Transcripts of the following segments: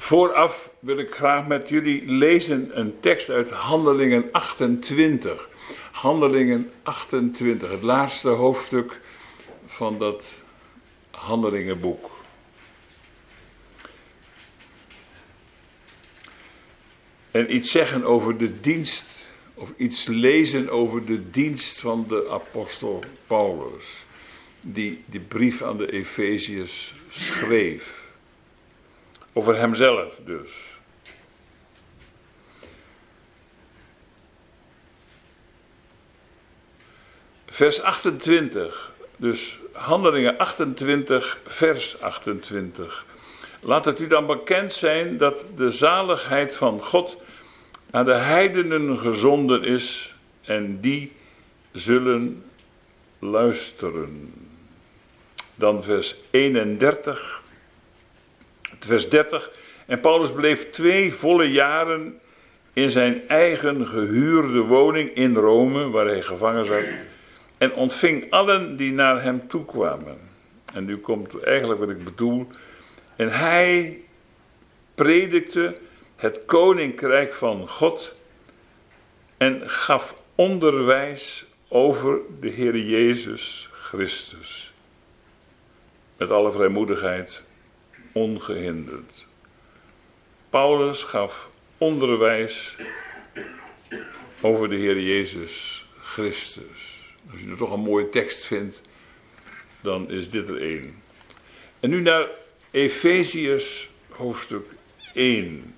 Vooraf wil ik graag met jullie lezen een tekst uit Handelingen 28. Handelingen 28, het laatste hoofdstuk van dat Handelingenboek. En iets zeggen over de dienst, of iets lezen over de dienst van de apostel Paulus, die de brief aan de Efeziërs schreef. Over hemzelf dus. Vers 28, dus Handelingen 28, vers 28. Laat het u dan bekend zijn dat de zaligheid van God aan de heidenen gezonden is en die zullen luisteren. Dan vers 31, vers 30. En Paulus bleef 2 volle jaren in zijn eigen gehuurde woning in Rome, waar hij gevangen zat, en ontving allen die naar hem toekwamen. En nu komt eigenlijk wat ik bedoel. En hij predikte het koninkrijk van God en gaf onderwijs over de Heer Jezus Christus. Met alle vrijmoedigheid, ongehinderd. Paulus gaf onderwijs over de Heer Jezus Christus. Als je er toch een mooie tekst vindt, dan is dit er één. En nu naar Efeziërs hoofdstuk 1.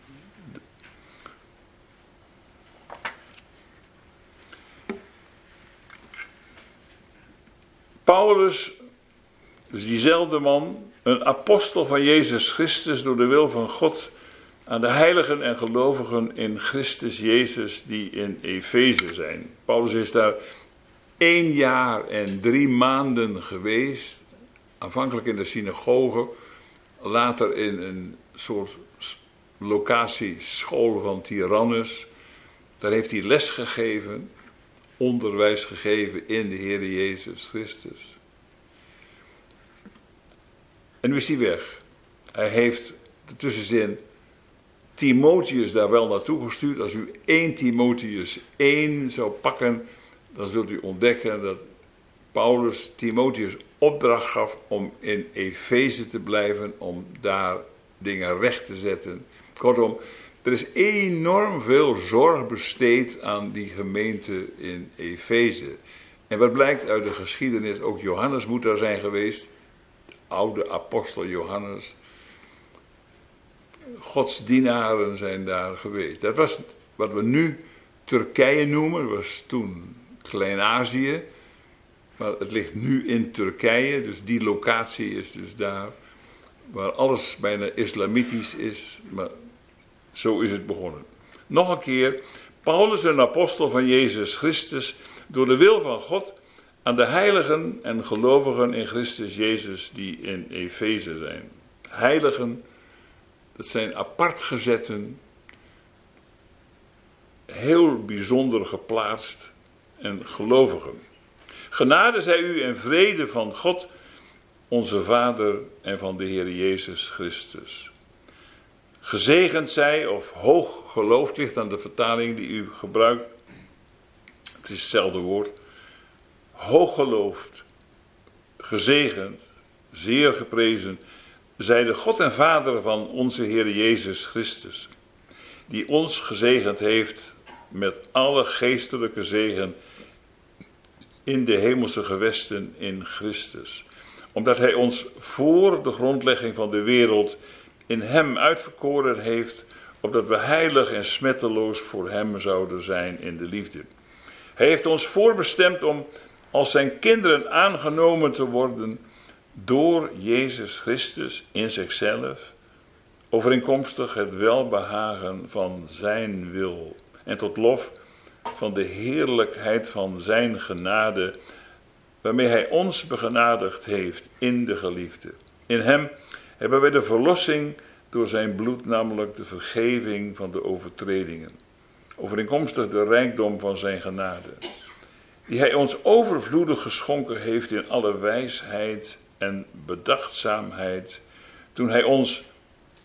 Paulus, dus diezelfde man, een apostel van Jezus Christus door de wil van God aan de heiligen en gelovigen in Christus Jezus die in Efeze zijn. Paulus is daar 1 jaar en 3 maanden geweest, aanvankelijk in de synagoge, later in een soort locatie school van Tyrannus. Daar heeft hij les gegeven, onderwijs gegeven in de Heer Jezus Christus. En nu is hij weg. Hij heeft de tussenzin Timotheus daar wel naartoe gestuurd. Als u 1 Timotheus 1 zou pakken, dan zult u ontdekken dat Paulus Timotheus opdracht gaf om in Efeze te blijven, om daar dingen recht te zetten. Kortom, er is enorm veel zorg besteed aan die gemeente in Efeze. En wat blijkt uit de geschiedenis, ook Johannes moet daar zijn geweest, de oude apostel Johannes. Gods dienaren zijn daar geweest. Dat was wat we nu Turkije noemen, dat was toen Klein-Azië. Maar het ligt nu in Turkije, dus die locatie is dus daar, waar alles bijna islamitisch is, maar zo is het begonnen. Nog een keer, Paulus, een apostel van Jezus Christus, door de wil van God, aan de heiligen en gelovigen in Christus Jezus die in Efeze zijn. Heiligen, dat zijn apart gezetten, heel bijzonder geplaatst en gelovigen. Genade zij u en vrede van God, onze Vader en van de Heer Jezus Christus. Gezegend zij, of hoog geloofd, ligt aan de vertaling die u gebruikt. Het is hetzelfde woord. Hoog geloofd, gezegend, zeer geprezen, zij de God en Vader van onze Heer Jezus Christus, die ons gezegend heeft met alle geestelijke zegen in de hemelse gewesten in Christus. Omdat hij ons voor de grondlegging van de wereld in hem uitverkoren heeft, opdat we heilig en smetteloos voor hem zouden zijn in de liefde. Hij heeft ons voorbestemd om als zijn kinderen aangenomen te worden door Jezus Christus in zichzelf, overeenkomstig het welbehagen van zijn wil en tot lof van de heerlijkheid van zijn genade, waarmee hij ons begenadigd heeft in de geliefde. In hem hebben wij de verlossing door zijn bloed, namelijk de vergeving van de overtredingen, overeenkomstig de rijkdom van zijn genade, die hij ons overvloedig geschonken heeft in alle wijsheid en bedachtzaamheid, toen hij ons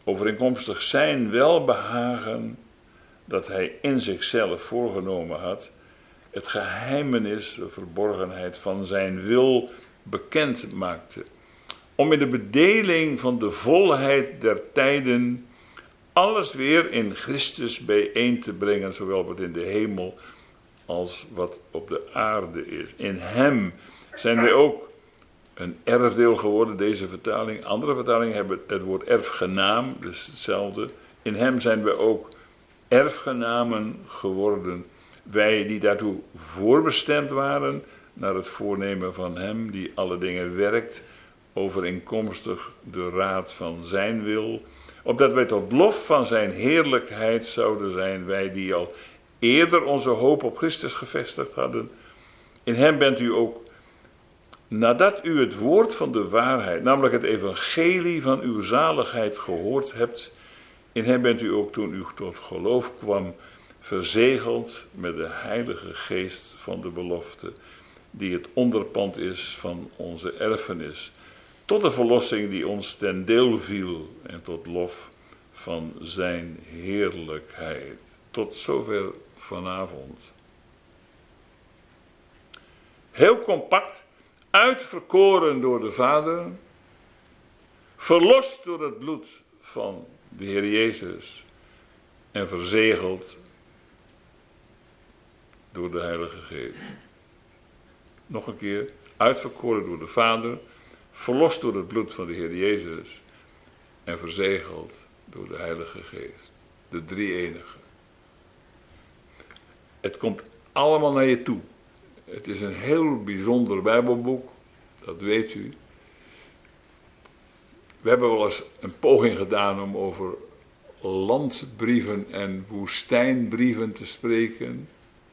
overeenkomstig zijn welbehagen dat hij in zichzelf voorgenomen had, het geheimenis, de verborgenheid van zijn wil bekend maakte. Om in de bedeling van de volheid der tijden alles weer in Christus bijeen te brengen, zowel wat in de hemel als wat op de aarde is. In hem zijn wij ook een erfdeel geworden, deze vertaling. Andere vertalingen hebben het woord erfgenaam, dus hetzelfde. In hem zijn wij ook erfgenamen geworden. Wij die daartoe voorbestemd waren, naar het voornemen van hem die alle dingen werkt, overeenkomstig de raad van zijn wil, opdat wij tot lof van zijn heerlijkheid zouden zijn, wij die al eerder onze hoop op Christus gevestigd hadden. In hem bent u ook, nadat u het woord van de waarheid, namelijk het evangelie van uw zaligheid gehoord hebt, in hem bent u ook toen u tot geloof kwam, verzegeld met de Heilige Geest van de belofte, die het onderpand is van onze erfenis, tot de verlossing die ons ten deel viel en tot lof van zijn heerlijkheid. Tot zover vanavond. Heel compact, uitverkoren door de Vader, verlost door het bloed van de Heer Jezus en verzegeld door de Heilige Geest. Nog een keer, uitverkoren door de Vader, verlost door het bloed van de Heer Jezus en verzegeld door de Heilige Geest. De drie-enige. Het komt allemaal naar je toe. Het is een heel bijzonder Bijbelboek, dat weet u. We hebben wel eens een poging gedaan om over landbrieven en woestijnbrieven te spreken.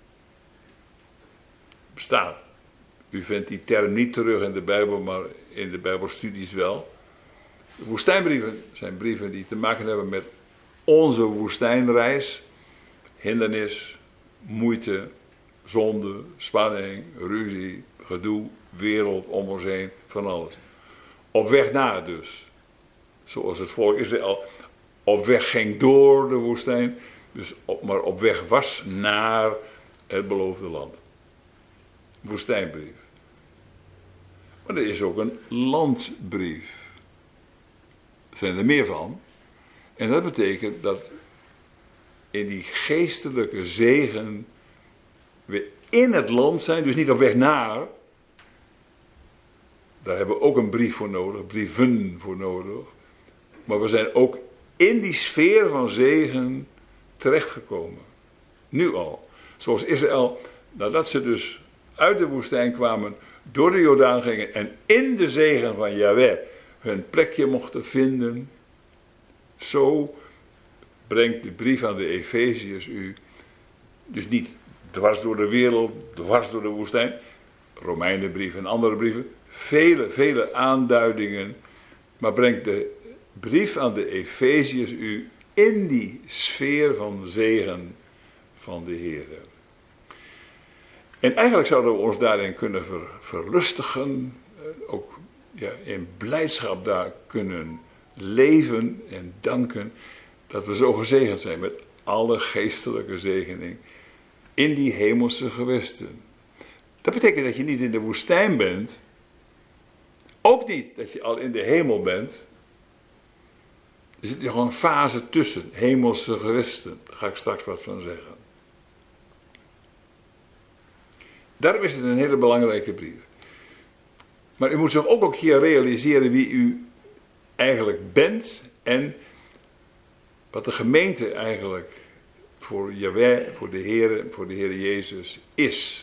Bestaat. U vindt die term niet terug in de Bijbel, maar in de Bijbelstudies wel. De woestijnbrieven zijn brieven die te maken hebben met onze woestijnreis. Hindernis, moeite, zonde, spanning, ruzie, gedoe, wereld om ons heen, van alles. Op weg naar dus. Zoals het volk Israël op weg ging door de woestijn, maar op weg was naar het beloofde land. Woestijnbrief. Maar er is ook een landbrief. Er zijn er meer van. En dat betekent dat in die geestelijke zegen we in het land zijn, dus niet op weg naar. Daar hebben we ook een brief voor nodig, brieven voor nodig. Maar we zijn ook in die sfeer van zegen terechtgekomen. Nu al. Zoals Israël, nadat ze dus uit de woestijn kwamen, door de Jordaan gingen en in de zegen van Jahweh hun plekje mochten vinden. Zo brengt de brief aan de Efeziërs u, dus niet dwars door de wereld, dwars door de woestijn, Romeinenbrief en andere brieven, vele aanduidingen, maar brengt de brief aan de Efeziërs u in die sfeer van zegen van de Heer. En eigenlijk zouden we ons daarin kunnen verlustigen, ook in blijdschap daar kunnen leven en danken, dat we zo gezegend zijn met alle geestelijke zegening in die hemelse gewesten. Dat betekent dat je niet in de woestijn bent, ook niet dat je al in de hemel bent. Er zit nog een fase tussen, hemelse gewesten, daar ga ik straks wat van zeggen. Daarom is het een hele belangrijke brief. Maar u moet zich ook hier realiseren wie u eigenlijk bent en wat de gemeente eigenlijk voor Jahweh, voor de Heer Jezus is.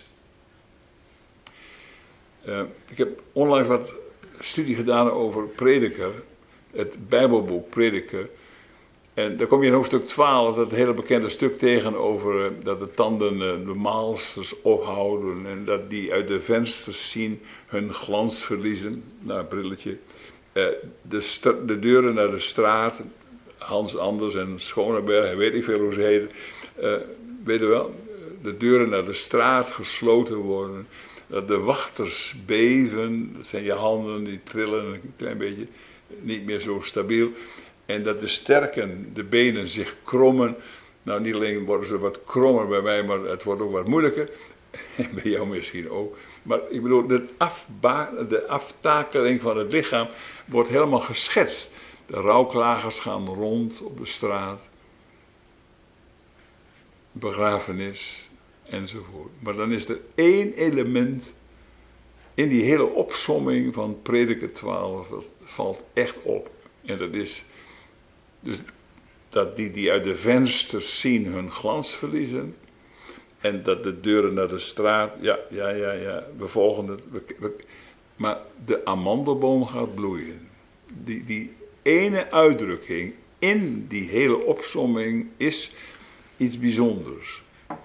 Ik heb onlangs wat studie gedaan over Prediker, het Bijbelboek Prediker. En daar kom je in hoofdstuk 12, dat hele bekende stuk tegen over dat de tanden de maalsters ophouden en dat die uit de vensters zien hun glans verliezen. Nou, een brilletje. De deuren naar de straat, Hans Anders en Schoneberg, weet ik veel hoe ze heten. Weet je wel, de deuren naar de straat gesloten worden. Dat de wachters beven, dat zijn je handen die trillen een klein beetje, niet meer zo stabiel. En dat de sterken, de benen zich krommen. Nou, niet alleen worden ze wat krommer bij mij, maar het wordt ook wat moeilijker. En bij jou misschien ook. Maar ik bedoel, de aftakeling van het lichaam wordt helemaal geschetst. De rouwklagers gaan rond op de straat. Begrafenis, enzovoort. Maar dan is er één element in die hele opsomming van Prediker 12, dat valt echt op. En dat is dus dat die uit de vensters zien hun glans verliezen. En dat de deuren naar de straat, ja, we volgen het. Maar de amandelboom gaat bloeien. Die ene uitdrukking in die hele opsomming is iets bijzonders.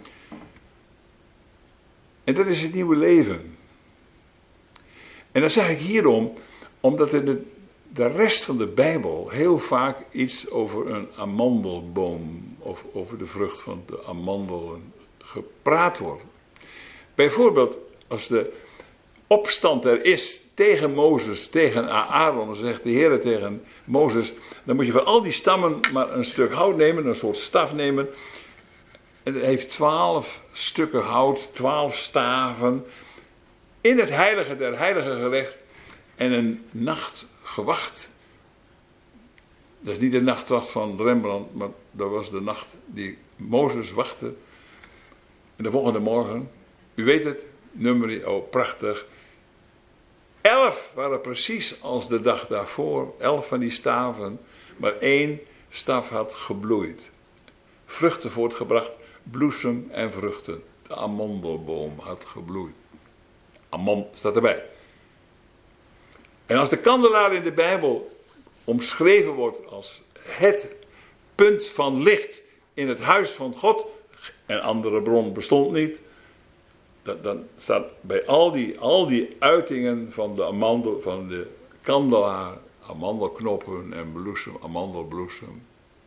En dat is het nieuwe leven. En dat zeg ik hierom, omdat in de rest van de Bijbel heel vaak iets over een amandelboom of over de vrucht van de amandelen gepraat wordt. Bijvoorbeeld als de opstand er is tegen Mozes, tegen Aaron, dan zegt de Heer tegen Mozes, dan moet je van al die stammen maar een stuk hout nemen, een soort staf nemen. En het heeft 12 stukken hout, 12 staven, in het heilige der heiligen gelegd en een nachtgewacht. Dat is niet de nachtwacht van Rembrandt, maar dat was de nacht die Mozes wachtte. En de volgende morgen, u weet het, nummer, oh prachtig. 11 waren precies als de dag daarvoor, 11 van die staven, maar 1 staf had gebloeid. Vruchten voortgebracht, bloesem en vruchten. De amandelboom had gebloeid. Amand staat erbij. En als de kandelaar in de Bijbel omschreven wordt als het punt van licht in het huis van God, en andere bron bestond niet, dan staat bij al die uitingen van de kandelaar, amandelknoppen en bloesem, amandelbloesem.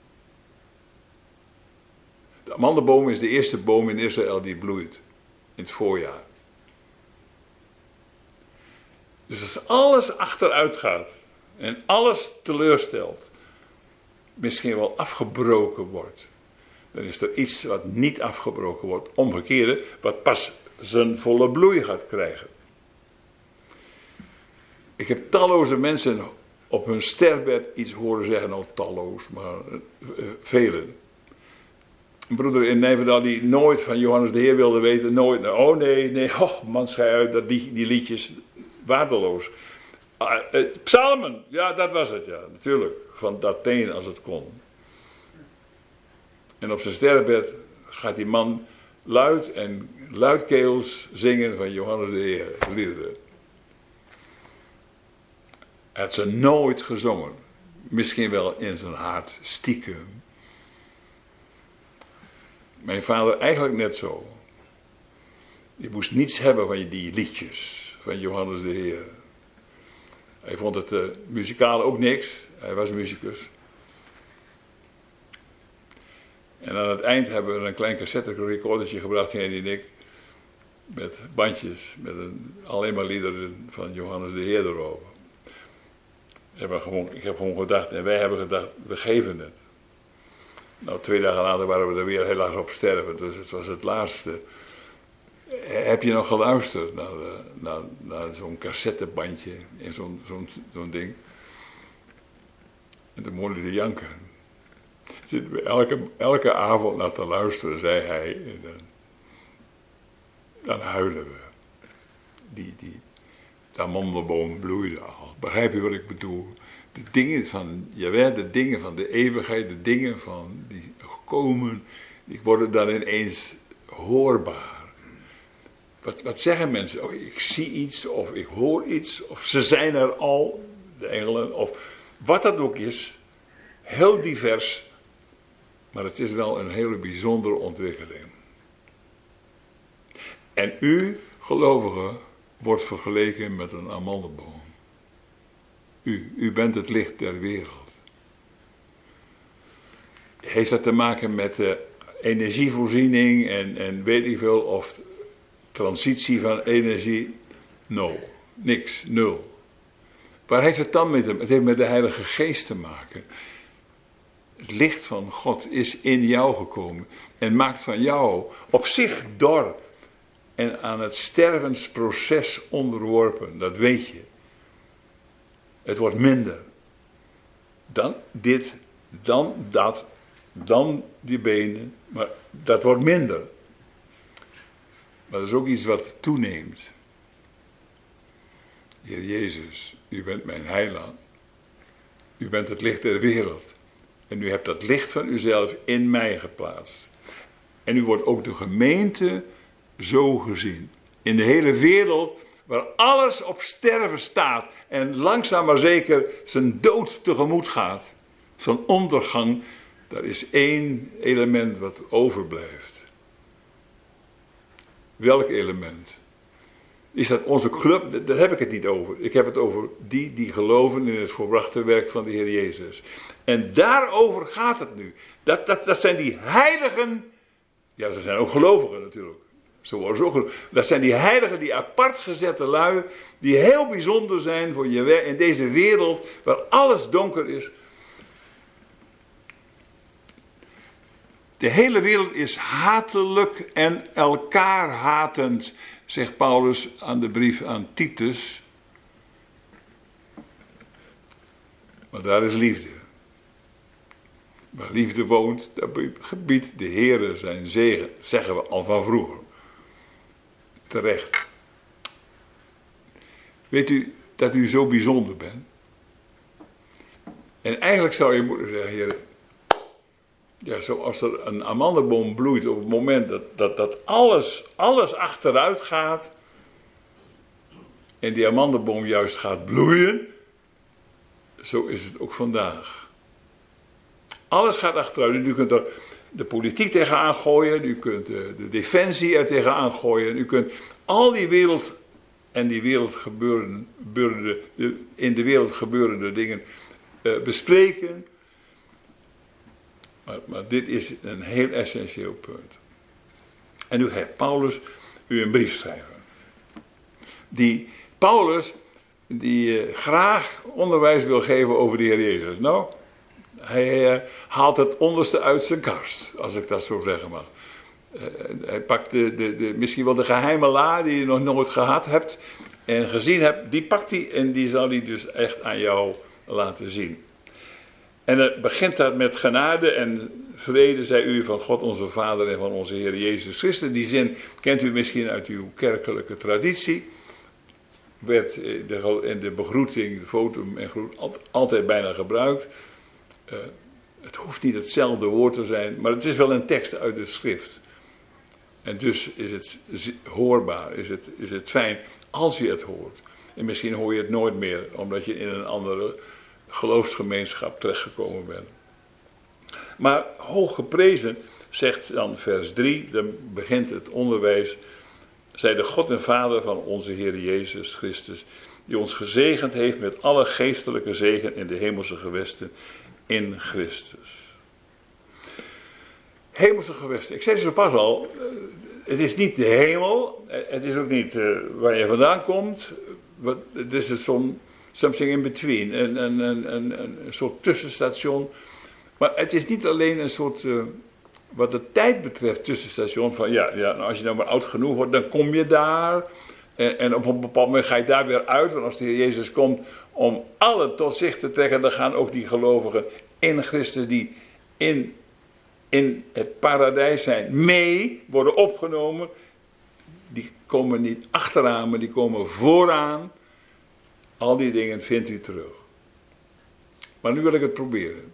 De amandelboom is de eerste boom in Israël die bloeit in het voorjaar. Dus als alles achteruit gaat en alles teleurstelt, misschien wel afgebroken wordt, dan is er iets wat niet afgebroken wordt, omgekeerde, wat pas zijn volle bloei gaat krijgen. Ik heb talloze mensen op hun sterfbed iets horen zeggen, nou talloos, maar velen. Een broeder in Nijverdal die nooit van Johannes de Heer wilde weten, nooit, oh nee, man schei uit, dat die liedjes, waardeloos. Psalmen, ja dat was het, ja, natuurlijk, van dat teen als het kon. En op zijn sterfbed gaat die man luidkeels zingen van Johannes de Heer, liederen. Hij had ze nooit gezongen. Misschien wel in zijn hart stiekem. Mijn vader eigenlijk net zo. Die moest niets hebben van die liedjes van Johannes de Heer. Hij vond het muzikaal ook niks. Hij was muzikus. En aan het eind hebben we een klein cassette recordertje gebracht, Henry en ik. Met bandjes, met alleen maar liederen van Johannes de Heer erover. Ik heb gewoon gedacht, en wij hebben gedacht, we geven het. Nou, 2 dagen later waren we er weer helaas op sterven, dus het was het laatste. Heb je nog geluisterd naar zo'n cassettebandje in zo'n ding? En toen begon hij te janken. Zitten we elke avond naar te luisteren, zei hij. En dan huilen we. De amandelboom bloeide al. Begrijp je wat ik bedoel? De dingen van Jawel, de dingen van de eeuwigheid, de dingen van die nog komen, die worden dan ineens hoorbaar. Wat zeggen mensen? Oh, ik zie iets, of ik hoor iets, of ze zijn er al, de engelen, of wat dat ook is. Heel divers, maar het is wel een hele bijzondere ontwikkeling. En u, gelovige, wordt vergeleken met een amandelboom. U bent het licht der wereld. Heeft dat te maken met energievoorziening en weet ik veel, of transitie van energie? No, niks, nul. Waar heeft het dan met hem? Het heeft met de Heilige Geest te maken. Het licht van God is in jou gekomen en maakt van jou op zich dor en aan het stervensproces onderworpen. Dat weet je. Het wordt minder. Dan dit, dan dat, dan die benen. Maar dat wordt minder. Maar dat is ook iets wat toeneemt. Heer Jezus, u bent mijn heiland. U bent het licht der wereld. En u hebt dat licht van uzelf in mij geplaatst. En u wordt ook de gemeente zo gezien. In de hele wereld waar alles op sterven staat. En langzaam maar zeker zijn dood tegemoet gaat. Zijn ondergang. Daar is één element wat overblijft. Welk element? Is dat onze club? Daar heb ik het niet over. Ik heb het over die geloven in het volbrachte werk van de Heer Jezus. En daarover gaat het nu. Dat zijn die heiligen. Ja, ze zijn ook gelovigen natuurlijk. Zo worden ze ook. Dat zijn die heiligen, die apart gezette lui. Die heel bijzonder zijn voor je in deze wereld waar alles donker is. De hele wereld is hatelijk en elkaar hatend, zegt Paulus aan de brief aan Titus. Maar daar is liefde. Waar liefde woont, daar gebiedt de Heere zijn zegen, zeggen we al van vroeger. Terecht. Weet u dat u zo bijzonder bent? En eigenlijk zou je moeten zeggen, Heere, ja, zoals er een amandelboom bloeit op het moment dat alles achteruit gaat en die amandelboom juist gaat bloeien, zo is het ook vandaag. Alles gaat achteruit. U kunt er de politiek tegenaan gooien, u kunt de defensie er tegenaan gooien, u kunt al die wereld en die in de wereld gebeurende dingen bespreken. Maar dit is een heel essentieel punt. En nu gaat Paulus u een brief schrijven. Paulus graag onderwijs wil geven over de Heer Jezus. Nou, hij haalt het onderste uit zijn kast, als ik dat zo zeggen mag. Hij pakt misschien wel de geheime la die je nog nooit gehad hebt en gezien hebt, die pakt hij en die zal hij dus echt aan jou laten zien. En het begint dat met genade en vrede zij u van God onze Vader en van onze Heer Jezus Christus. Die zin kent u misschien uit uw kerkelijke traditie. Werd in de begroeting, de fotum en groet altijd bijna gebruikt. Het hoeft niet hetzelfde woord te zijn, maar het is wel een tekst uit de schrift. En dus is het hoorbaar, is het fijn als je het hoort. En misschien hoor je het nooit meer, omdat je in een andere geloofsgemeenschap terechtgekomen bent. Maar hoog geprezen, zegt dan vers 3, dan begint het onderwijs. Zij de God en Vader van onze Heer Jezus Christus, die ons gezegend heeft met alle geestelijke zegen in de hemelse gewesten in Christus. Hemelse gewesten, ik zei zo pas al, het is niet de hemel, het is ook niet waar je vandaan komt, het is something in between, een soort tussenstation. Maar het is niet alleen een soort, wat de tijd betreft, tussenstation van nou, als je nou maar oud genoeg wordt, dan kom je daar. En op een bepaald moment ga je daar weer uit. Want als de Heer Jezus komt om allen tot zich te trekken, dan gaan ook die gelovigen in Christus die in het paradijs zijn, mee worden opgenomen. Die komen niet achteraan, maar die komen vooraan. Al die dingen vindt u terug. Maar nu wil ik het proberen.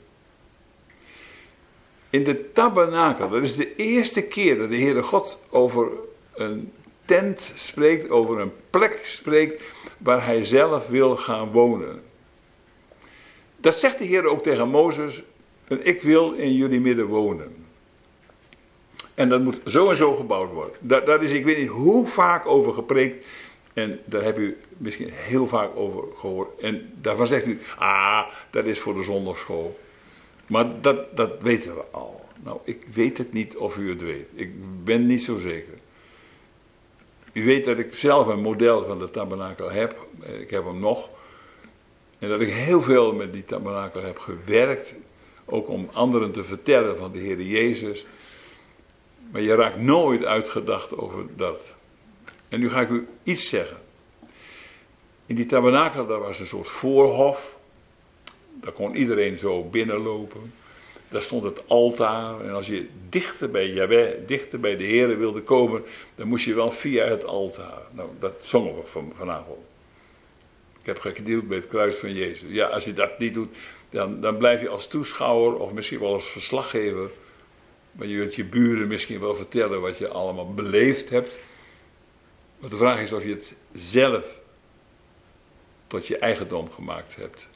In de tabernakel, dat is de eerste keer dat de Heere God over een tent spreekt, over een plek spreekt waar hij zelf wil gaan wonen. Dat zegt de Heer ook tegen Mozes, en ik wil in jullie midden wonen. En dat moet zo en zo gebouwd worden. Daar is ik weet niet hoe vaak over gepreekt. En daar heb u misschien heel vaak over gehoord. En daarvan zegt u, dat is voor de zondagschool. Maar dat weten we al. Nou, ik weet het niet of u het weet. Ik ben niet zo zeker. U weet dat ik zelf een model van de tabernakel heb. Ik heb hem nog. En dat ik heel veel met die tabernakel heb gewerkt. ook om anderen te vertellen van de Heer Jezus. Maar je raakt nooit uitgedacht over dat. En nu ga ik u iets zeggen. In die tabernakel, daar was een soort voorhof. Daar kon iedereen zo binnenlopen. Daar stond het altaar. En als je dichter bij Jahweh, dichter bij de Heer wilde komen, dan moest je wel via het altaar. Nou, dat zongen we vanavond. Ik heb geknield bij het kruis van Jezus. Ja, als je dat niet doet, dan blijf je als toeschouwer of misschien wel als verslaggever. Maar je wilt je buren misschien wel vertellen wat je allemaal beleefd hebt. Maar de vraag is of je het zelf tot je eigendom gemaakt hebt.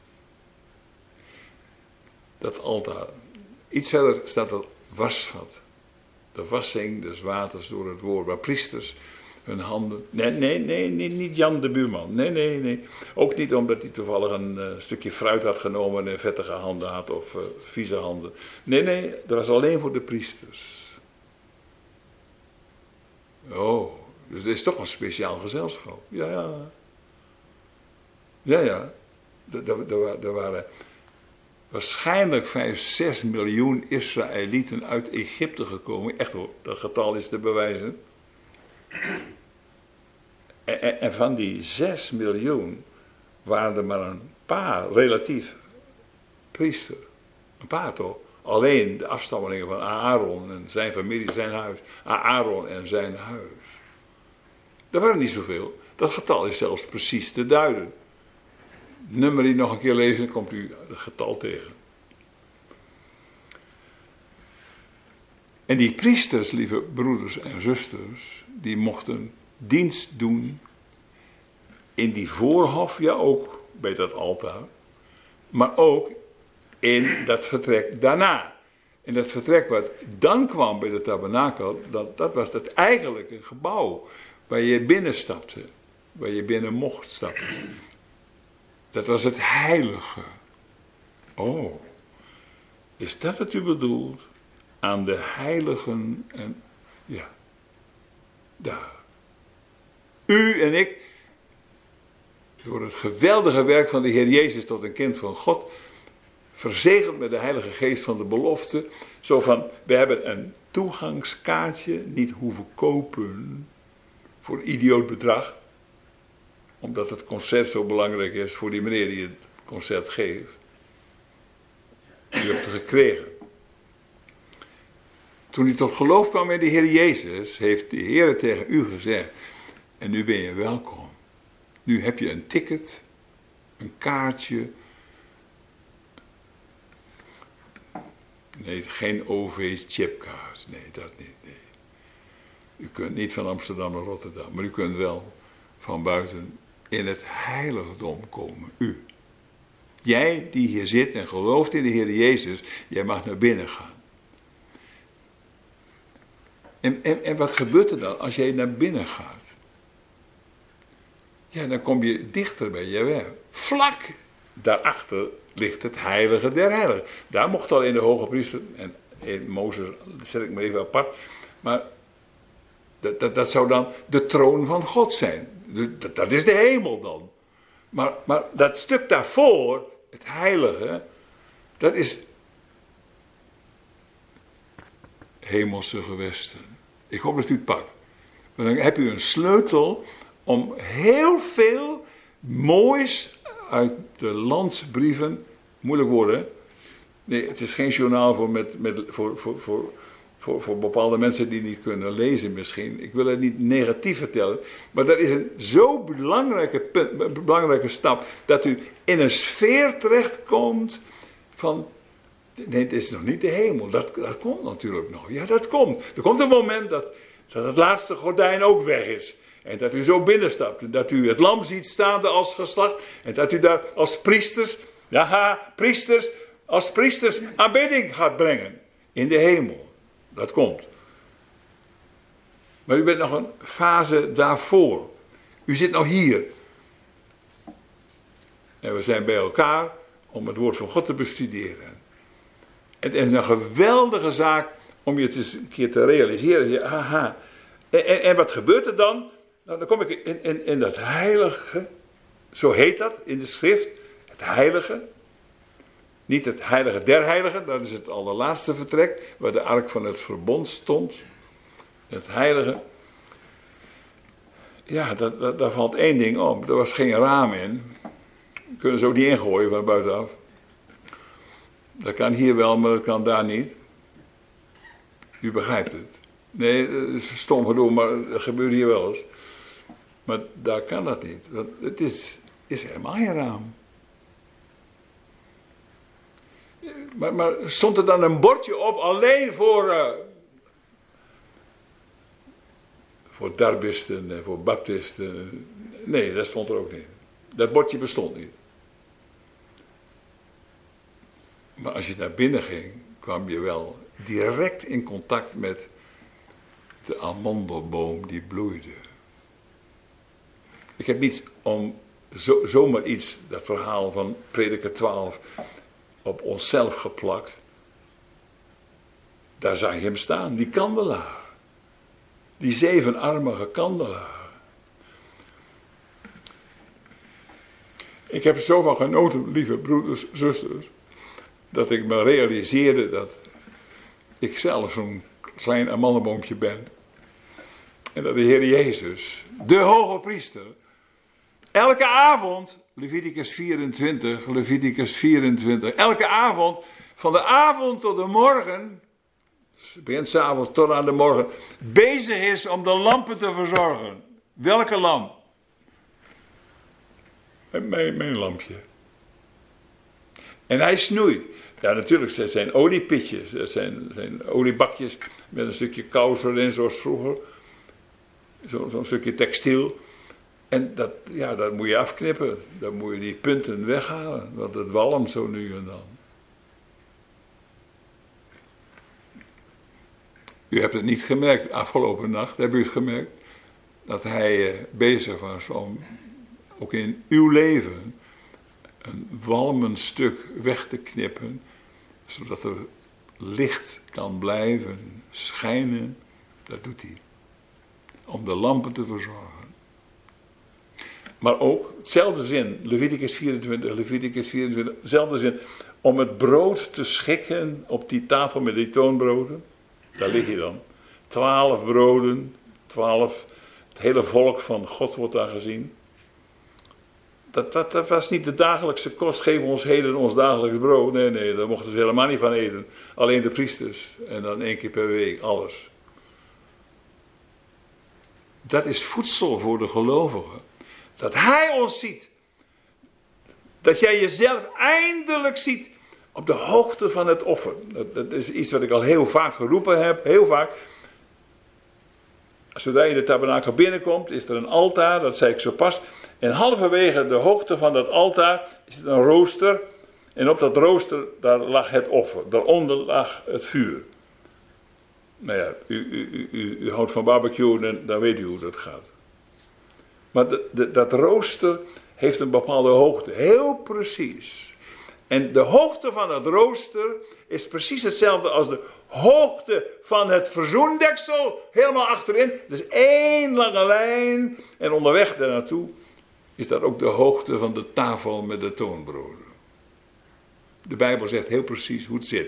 Dat altaar. Iets verder staat het wasvat. De wassing des waters door het woord. Waar priesters hun handen... Nee, niet Jan de buurman. Nee. Ook niet omdat hij toevallig een stukje fruit had genomen en vettige handen had of vieze handen. Nee, dat was alleen voor de priesters. Oh, dus het is toch een speciaal gezelschap. Ja. Er waren waarschijnlijk 5-6 miljoen Israëlieten uit Egypte gekomen. Echt hoor, dat getal is te bewijzen. En van die 6 miljoen waren er maar een paar relatief priester. Een paar toch? Alleen de afstammelingen van Aaron en zijn familie, zijn huis. Aaron en zijn huis. Dat waren niet zoveel. Dat getal is zelfs precies te duiden. Nummer die nog een keer lezen, dan komt u het getal tegen. En die priesters, lieve broeders en zusters, die mochten dienst doen in die voorhof, ja ook bij dat altaar, maar ook in dat vertrek daarna. En dat vertrek wat dan kwam bij de tabernakel, dat was het eigenlijke gebouw waar je binnenstapte, waar je binnen mocht stappen. Dat was het heilige. Oh, is dat wat u bedoelt? Aan de heiligen en, ja, daar. U en ik, door het geweldige werk van de Heer Jezus tot een kind van God, verzegeld met de Heilige Geest van de belofte, zo van, we hebben een toegangskaartje niet hoeven kopen voor idioot bedrag, omdat het concert zo belangrijk is voor die meneer die het concert geeft. U hebt het gekregen. Toen u tot geloof kwam in de Heer Jezus, heeft de Heer tegen u gezegd, en nu ben je welkom. Nu heb je een ticket, een kaartje. Nee, geen OV-chipkaart. Nee, dat niet. Nee. U kunt niet van Amsterdam naar Rotterdam, maar u kunt wel van buiten in het heiligdom komen. U. Jij die hier zit en gelooft in de Heer Jezus, jij mag naar binnen gaan. En wat gebeurt er dan als jij naar binnen gaat? Ja, dan kom je dichter bij Jahweh. Vlak daarachter ligt het heilige der heiligen. Daar mocht al in de hoge priester, en Mozes zet ik maar even apart, maar dat zou dan de troon van God zijn. Dat is de hemel dan. Maar dat stuk daarvoor, het heilige, dat is hemelse gewesten. Ik hoop dat u het pakt. Maar dan heb u een sleutel om heel veel moois uit de landsbrieven, moeilijk woorden. Nee, het is geen journaal voor bepaalde mensen die niet kunnen lezen misschien. Ik wil het niet negatief vertellen. Maar dat is een zo belangrijke stap, dat u in een sfeer terechtkomt van, nee, het is nog niet de hemel. Dat komt natuurlijk nog. Ja, dat komt. Er komt een moment dat het laatste gordijn ook weg is. En dat u zo binnenstapt. En dat u het lam ziet staande als geslacht. En dat u daar als priesters, als priesters aanbidding gaat brengen. In de hemel. Dat komt. Maar u bent nog een fase daarvoor. U zit nog hier. En we zijn bij elkaar om het woord van God te bestuderen. Het is een geweldige zaak om je het eens een keer te realiseren. Aha. En wat gebeurt er dan? Nou, dan kom ik in dat heilige, zo heet dat in de schrift, het heilige. Niet het heilige der heiligen, dat is het allerlaatste vertrek, waar de ark van het verbond stond. Het heilige. Ja, daar valt één ding op. Er was geen raam in. Kunnen ze ook niet ingooien van buitenaf. Dat kan hier wel, maar dat kan daar niet. U begrijpt het. Nee, dat is stom gedoe, maar dat gebeurt hier wel eens. Maar daar kan dat niet. Want het is helemaal geen raam. Maar stond er dan een bordje op alleen voor darbisten en voor baptisten? Nee, dat stond er ook niet. Dat bordje bestond niet. Maar als je naar binnen ging, kwam je wel direct in contact met de amandelboom die bloeide. Ik heb niet zomaar iets, dat verhaal van Prediker 12, op onszelf geplakt. Daar zag je hem staan, die kandelaar. Die 7-armige kandelaar. Ik heb er zo van genoten, lieve broeders, zusters, dat ik me realiseerde dat ik zelf zo'n klein amandelboompje ben. En dat de Heer Jezus, de hoge priester, elke avond, Leviticus 24, elke avond, van de avond tot de morgen, het begint 's avonds tot aan de morgen, bezig is om de lampen te verzorgen. Welke lamp? Mijn lampje. En hij snoeit. Ja, natuurlijk, dat zijn oliepitjes, dat zijn oliebakjes met een stukje kous erin, zoals vroeger. Zo'n stukje textiel. En dat moet je afknippen. Dan moet je die punten weghalen, want het walmt zo nu en dan. U hebt het niet gemerkt, afgelopen nacht, heb u het gemerkt? Dat hij bezig was om, ook in uw leven, een walmend stuk weg te knippen, zodat er licht kan blijven schijnen. Dat doet hij. Om de lampen te verzorgen. Maar ook, hetzelfde zin, Leviticus 24, hetzelfde zin, om het brood te schikken op die tafel met die toonbroden. Daar lig je dan. 12 broden, 12, het hele volk van God wordt daar gezien. Dat was niet de dagelijkse kost, geef ons heden ons dagelijks brood. Nee, daar mochten ze helemaal niet van eten. Alleen de priesters. En dan 1 keer per week, alles. Dat is voedsel voor de gelovigen. Dat hij ons ziet. Dat jij jezelf eindelijk ziet op de hoogte van het offer. Dat is iets wat ik al heel vaak geroepen heb. Heel vaak. Zodra je de tabernakel binnenkomt, is er een altaar. Dat zei ik zo pas. En halverwege de hoogte van dat altaar is het een rooster. En op dat rooster, daar lag het offer. Daaronder lag het vuur. Nou ja, u houdt van barbecue en dan weet u hoe dat gaat. Maar dat rooster heeft een bepaalde hoogte. Heel precies. En de hoogte van dat rooster is precies hetzelfde als de hoogte van het verzoendeksel. Helemaal achterin. Dus 1 lange lijn. En onderweg daar naartoe is dat ook de hoogte van de tafel met de toonbroden. De Bijbel zegt heel precies hoe het zit.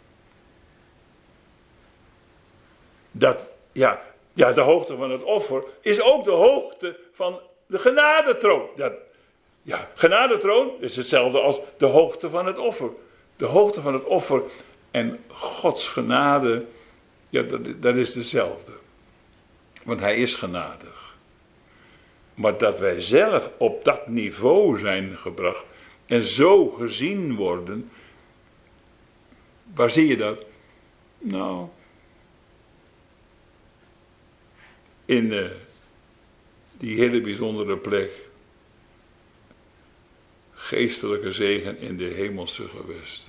De hoogte van het offer is ook de hoogte van de genadetroon. Genadetroon is hetzelfde als de hoogte van het offer. De hoogte van het offer en Gods genade, dat is dezelfde. Want hij is genadig. Maar dat wij zelf op dat niveau zijn gebracht en zo gezien worden, waar zie je dat? Nou, in die hele bijzondere plek, geestelijke zegen in de hemelse gewesten.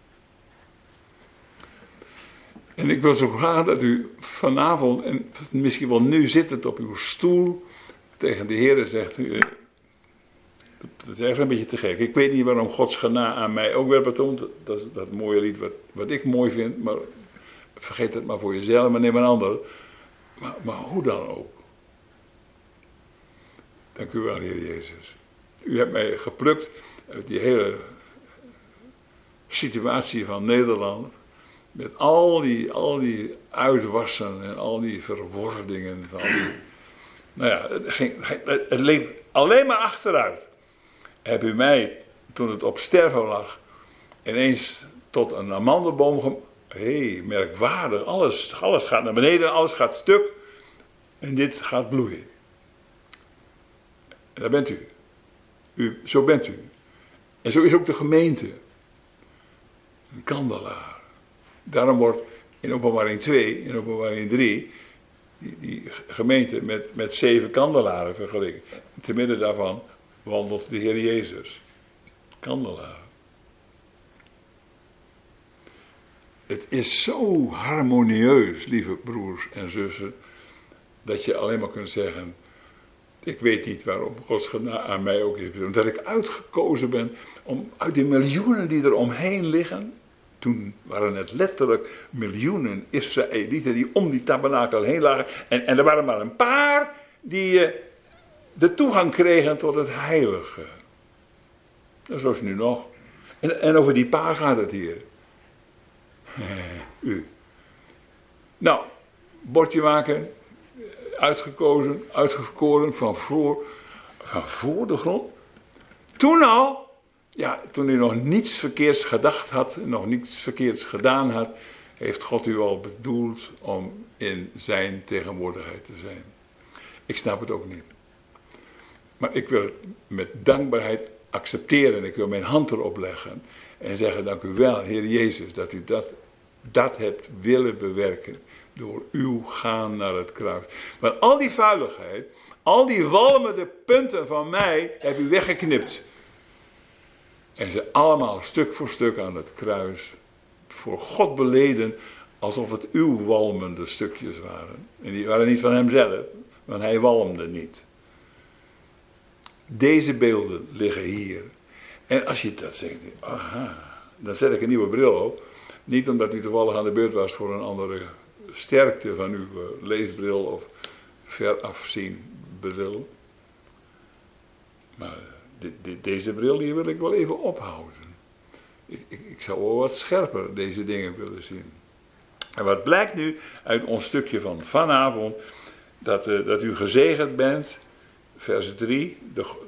En ik wil zo graag dat u vanavond, en misschien wel nu zittend op uw stoel, tegen de Heer zegt, dat is echt een beetje te gek. Ik weet niet waarom Gods genade aan mij ook werd betoond. Dat is dat mooie lied wat ik mooi vind, maar vergeet het maar voor jezelf, maar neem een ander. Maar hoe dan ook. Dank u wel, Heer Jezus. U hebt mij geplukt uit die hele situatie van Nederland. Met al die uitwassen en al die verwordingen. Nou ja, het leek alleen maar achteruit. Heb u mij, toen het op sterven lag, ineens tot een amandelboom merkwaardig. Alles gaat naar beneden, alles gaat stuk. En dit gaat bloeien. En daar bent u. Zo bent u. En zo is ook de gemeente. Een kandelaar. Daarom wordt in Openbaring 2, in Openbaring 3, die gemeente met 7 kandelaren vergeleken. Te midden daarvan wandelt de Heer Jezus. Kandelaar. Het is zo harmonieus, lieve broers en zussen, dat je alleen maar kunt zeggen, ik weet niet waarom Gods genade aan mij ook is bedoeld, dat ik uitgekozen ben om uit die miljoenen die er omheen liggen, toen waren het letterlijk miljoenen Israëlieten die om die tabernakel heen lagen, en er waren maar een paar die de toegang kregen tot het heilige. En zo is het nu nog. En over die paar gaat het hier. U. Nou, bordje maken, uitgekozen, uitgekoren van voor de grond. Toen al, ja, toen u nog niets verkeerds gedacht had, nog niets verkeerds gedaan had, heeft God u al bedoeld om in zijn tegenwoordigheid te zijn. Ik snap het ook niet. Maar ik wil het met dankbaarheid accepteren. Ik wil mijn hand erop leggen en zeggen, dank u wel, Heer Jezus, dat u dat hebt willen bewerken door uw gaan naar het kruis. Maar al die vuiligheid, al die walmende punten van mij, heb u weggeknipt. En ze allemaal stuk voor stuk aan het kruis voor God beleden, alsof het uw walmende stukjes waren. En die waren niet van hemzelf, want hij walmde niet. Deze beelden liggen hier. En als je dat zegt, aha, dan zet ik een nieuwe bril op. Niet omdat u toevallig aan de beurt was voor een andere sterkte van uw leesbril of verafzienbril. Maar deze bril hier wil ik wel even ophouden. Ik zou wel wat scherper deze dingen willen zien. En wat blijkt nu uit ons stukje van vanavond, dat u gezegend bent, vers 3,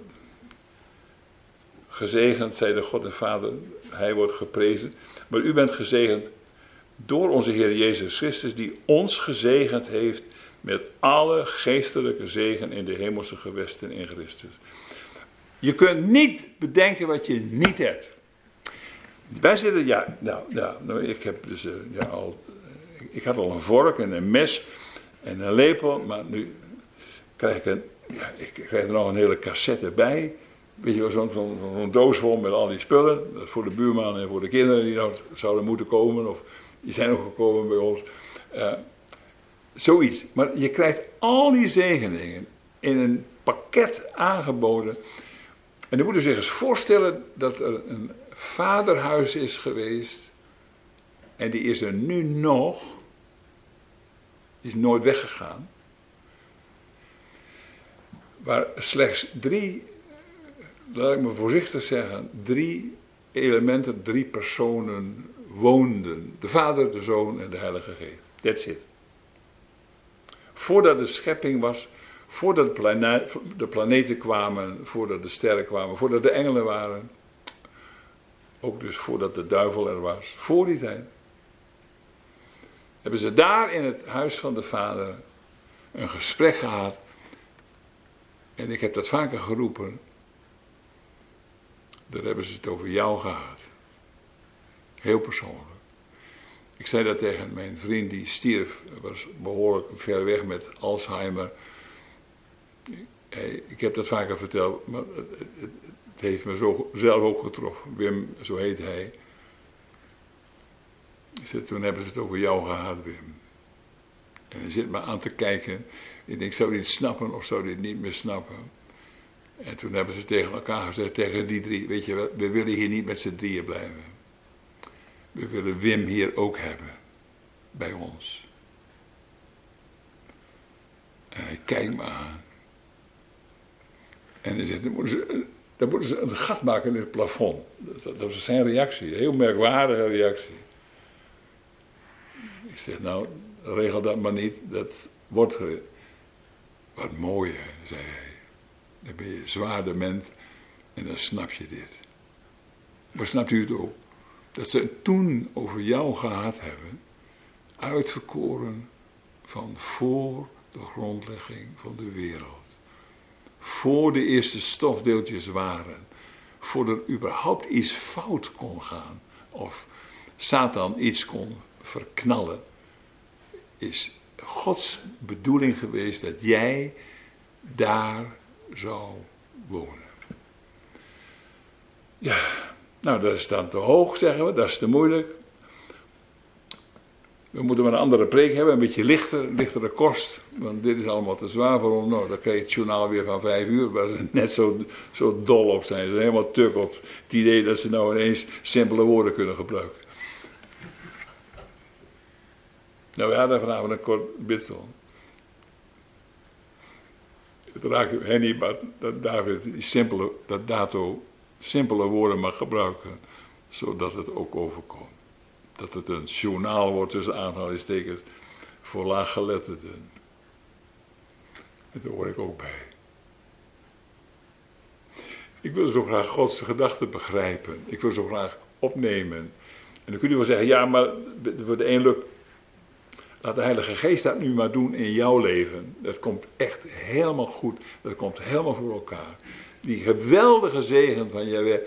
gezegend zij de God en Vader, hij wordt geprezen, maar u bent gezegend door onze Heer Jezus Christus, die ons gezegend heeft met alle geestelijke zegen in de hemelse gewesten in Christus. Je kunt niet bedenken wat je niet hebt. Wij zitten, ik heb dus ik had al een vork en een mes en een lepel, maar nu krijg ik krijg er nog een hele cassette bij. Weet je wel, zo'n doos vol met al die spullen. Dat is voor de buurman en voor de kinderen die nou zouden moeten komen. Of die zijn ook gekomen bij ons. Zoiets. Maar je krijgt al die zegeningen in een pakket aangeboden. En dan moet je zich eens voorstellen dat er een vaderhuis is geweest. En die is er nu nog. Die is nooit weggegaan. Waar slechts 3, laat ik me voorzichtig zeggen, 3 elementen, 3 personen woonden. De Vader, de Zoon en de Heilige Geest. That's it. Voordat de schepping was, voordat de planeten kwamen, voordat de sterren kwamen, voordat de engelen waren. Ook dus voordat de duivel er was. Voor die tijd. Hebben ze daar in het huis van de Vader een gesprek gehad. En ik heb dat vaker geroepen. Daar hebben ze het over jou gehad. Heel persoonlijk. Ik zei dat tegen mijn vriend die stierf. Hij was behoorlijk ver weg met Alzheimer. Ik heb dat vaker verteld. Maar het heeft me zo zelf ook getroffen. Wim, zo heet hij. Ik zei, toen hebben ze het over jou gehad, Wim. En hij zit me aan te kijken. Ik denk, zou hij het snappen of zou hij het niet meer snappen? En toen hebben ze tegen elkaar gezegd, tegen die 3, weet je wel, we willen hier niet met z'n 3 blijven. We willen Wim hier ook hebben, bij ons. En hij kijkt me aan. En hij zegt, dan moeten ze een gat maken in het plafond. Dat is zijn reactie, een heel merkwaardige reactie. Ik zeg, nou, regel dat maar niet, dat wordt geregeld. Wat mooi, hè, zei hij. Dan ben je zwaar dement en dan snap je dit. Maar snapt u het ook? Dat ze het toen over jou gehad hebben, uitverkoren van voor de grondlegging van de wereld. Voor de eerste stofdeeltjes waren. Voordat er überhaupt iets fout kon gaan. Of Satan iets kon verknallen. Is Gods bedoeling geweest dat jij daar zou wonen. Ja, nou dat is dan te hoog, zeggen we. Dat is te moeilijk. We moeten maar een andere preek hebben, een beetje lichtere kost. Want dit is allemaal te zwaar voor ons. Nou, dan krijg je het journaal weer van 5 uur, waar ze net zo dol op zijn. Ze zijn helemaal tuk op het idee dat ze nou ineens simpele woorden kunnen gebruiken. Nou, we hadden vanavond een kort bidsel. Het raakt hen niet, maar dat David simpele woorden mag gebruiken, zodat het ook overkomt. Dat het een journaal wordt tussen aanhalingstekens voor laaggeletterden. En daar hoor ik ook bij. Ik wil zo graag Gods gedachten begrijpen. Ik wil zo graag opnemen. En dan kun je wel zeggen, ja, maar voor de een lukt. Laat de Heilige Geest dat nu maar doen in jouw leven. Dat komt echt helemaal goed. Dat komt helemaal voor elkaar. Die geweldige zegen van Jahweh.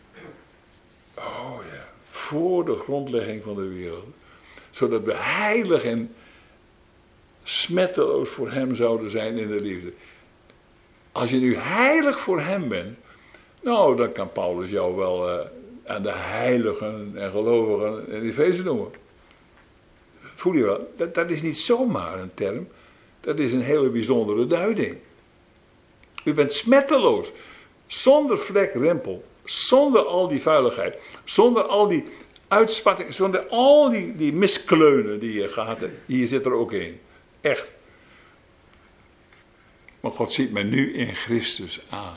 Oh ja. Voor de grondlegging van de wereld. Zodat we heilig en smetteloos voor hem zouden zijn in de liefde. Als je nu heilig voor hem bent. Nou, dan kan Paulus jou wel aan de heiligen en gelovigen in Efeze noemen. Voel je wel? Dat is niet zomaar een term. Dat is een hele bijzondere duiding. U bent smetteloos. Zonder vlek, rimpel. Zonder al die vuiligheid. Zonder al die uitspattingen. Zonder al die miskleunen die je gehad hebt. Hier zit er ook in. Echt. Maar God ziet mij nu in Christus aan.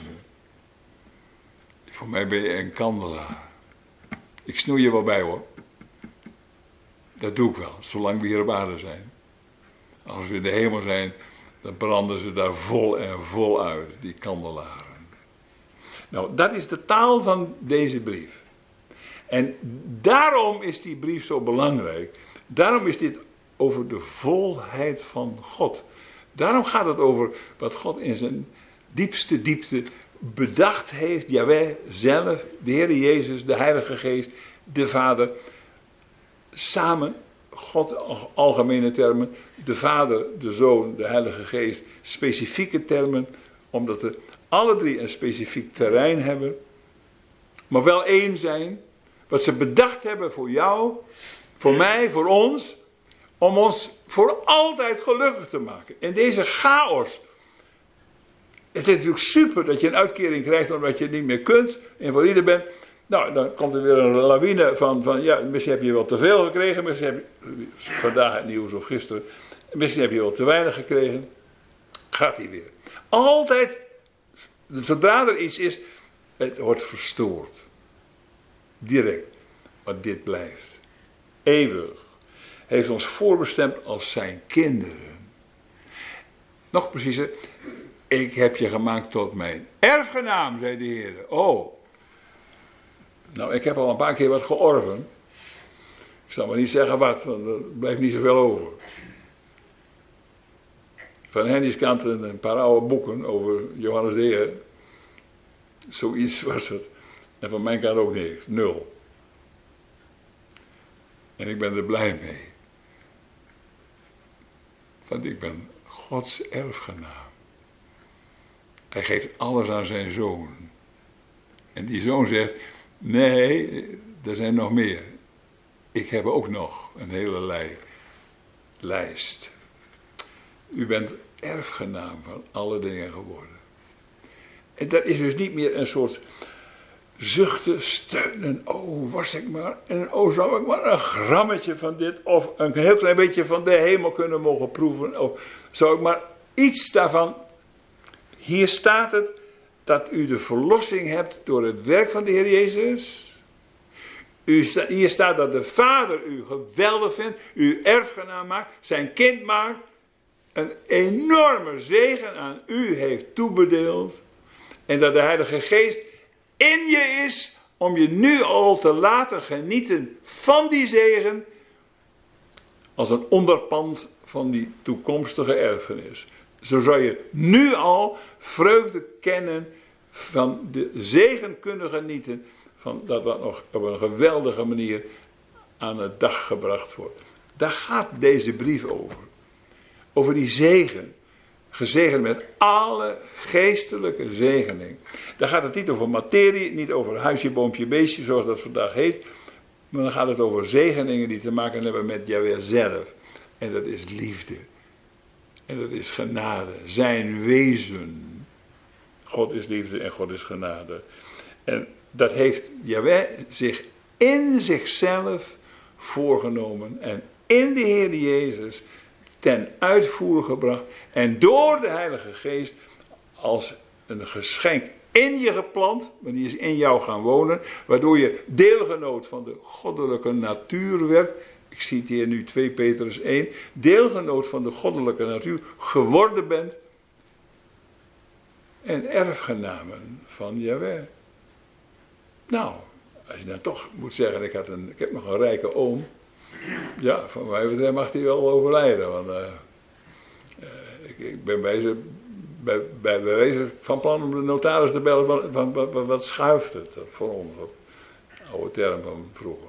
Voor mij ben je een kandelaar. Ik snoei je wel bij hoor. Dat doe ik wel, zolang we hier op aarde zijn. Als we in de hemel zijn, dan branden ze daar vol en vol uit, die kandelaren. Nou, dat is de taal van deze brief. En daarom is die brief zo belangrijk. Daarom is dit over de volheid van God. Daarom gaat het over wat God in zijn diepste diepte bedacht heeft. Jahweh zelf, de Heer Jezus, de Heilige Geest, de Vader. Samen, God algemene termen, de Vader, de Zoon, de Heilige Geest, specifieke termen, omdat er alle drie een specifiek terrein hebben, maar wel één zijn, wat ze bedacht hebben voor jou, voor mij, voor ons, om ons voor altijd gelukkig te maken. In deze chaos. Het is natuurlijk super dat je een uitkering krijgt omdat je het niet meer kunt, invalide bent. Nou, dan komt er weer een lawine van ja, misschien heb je wel te veel gekregen, misschien heb je, vandaag het nieuws of gisteren, misschien heb je wel te weinig gekregen. Gaat die weer. Altijd, zodra er iets is, het wordt verstoord. Direct. Maar dit blijft. Eeuwig. Heeft ons voorbestemd als zijn kinderen. Nog preciezer, ik heb je gemaakt tot mijn erfgenaam, zei de Heer. Oh. Nou, ik heb al een paar keer wat georven. Ik zal maar niet zeggen wat, want er blijft niet zoveel over. Van Henny's kant een paar oude boeken over Johannes de Heer. Zoiets was het. En van mijn kant ook niks. 0. En ik ben er blij mee. Want ik ben Gods erfgenaam. Hij geeft alles aan zijn zoon. En die zoon zegt, nee, er zijn nog meer. Ik heb ook nog een hele lijst. U bent erfgenaam van alle dingen geworden. En dat is dus niet meer een soort zuchten, steunen. Oh, was ik maar. En oh, zou ik maar een grammetje van dit. Of een heel klein beetje van de hemel kunnen mogen proeven. Of zou ik maar iets daarvan. Hier staat het. dat u de verlossing hebt door het werk van de Heer Jezus. Hier staat dat de Vader u geweldig vindt, u erfgenaam maakt, zijn kind maakt, een enorme zegen aan u heeft toebedeeld. En dat de Heilige Geest in je is om je nu al te laten genieten van die zegen als een onderpand van die toekomstige erfenis. Zo zou je nu al vreugde kennen van de zegen kunnen genieten van dat wat nog op een geweldige manier aan de dag gebracht wordt. Daar gaat deze brief over. Over die zegen. Gezegend met alle geestelijke zegening. Daar gaat het niet over materie, niet over huisje, boompje, beestje, zoals dat vandaag heet. Maar dan gaat het over zegeningen die te maken hebben met Jahweh zelf. En dat is liefde. En dat is genade. Zijn wezen. God is liefde en God is genade. En dat heeft Jahweh zich in zichzelf voorgenomen. En in de Heer Jezus ten uitvoer gebracht. En door de Heilige Geest als een geschenk in je geplant. Maar die is in jou gaan wonen. Waardoor je deelgenoot van de goddelijke natuur werd. Ik citeer nu 2 Petrus 1. Deelgenoot van de goddelijke natuur geworden bent. En erfgenamen van Jahweh. Nou, als je dan toch moet zeggen, ik heb nog een rijke oom. Ja, van mij betreft mag hij wel overlijden. Want ik ben bij wijze van plan om de notaris te bellen van wat schuift het voor ons. Oude term van vroeger.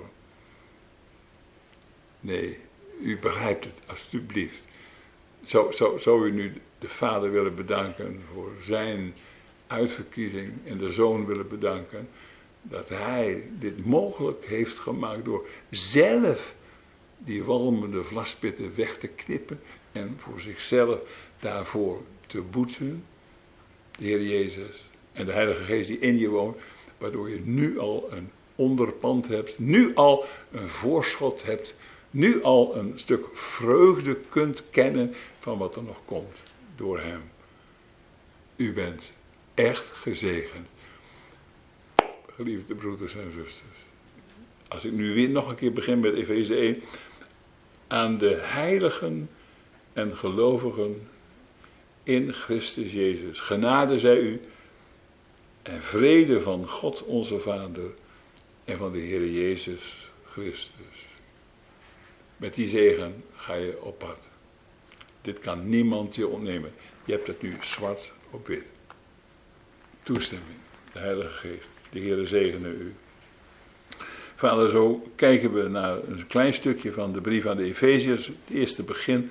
Nee, u begrijpt het alstublieft. Zou u nu de Vader willen bedanken voor zijn uitverkiezing en de Zoon willen bedanken dat hij dit mogelijk heeft gemaakt door zelf die walmende vlaspitten weg te knippen en voor zichzelf daarvoor te boeten. De Heer Jezus en de Heilige Geest die in je woont, waardoor je nu al een onderpand hebt, nu al een voorschot hebt, nu al een stuk vreugde kunt kennen van wat er nog komt door hem. U bent echt gezegend. Geliefde broeders en zusters. Als ik nu weer nog een keer begin met Efeze 1. Aan de heiligen en gelovigen in Christus Jezus. Genade zij u en vrede van God onze Vader en van de Heer Jezus Christus. Met die zegen ga je op pad. Dit kan niemand je ontnemen. Je hebt het nu zwart op wit. Toestemming, de Heilige Geest. De Heere zegene u. Vader, zo kijken we naar een klein stukje van de brief aan de Efeziërs, het eerste begin.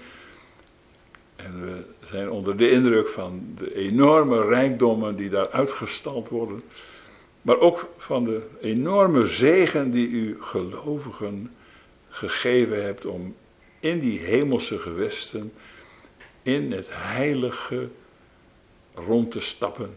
En we zijn onder de indruk van de enorme rijkdommen die daar uitgestald worden. Maar ook van de enorme zegen die u gelovigen gegeven hebt om in die hemelse gewesten, in het heilige rond te stappen.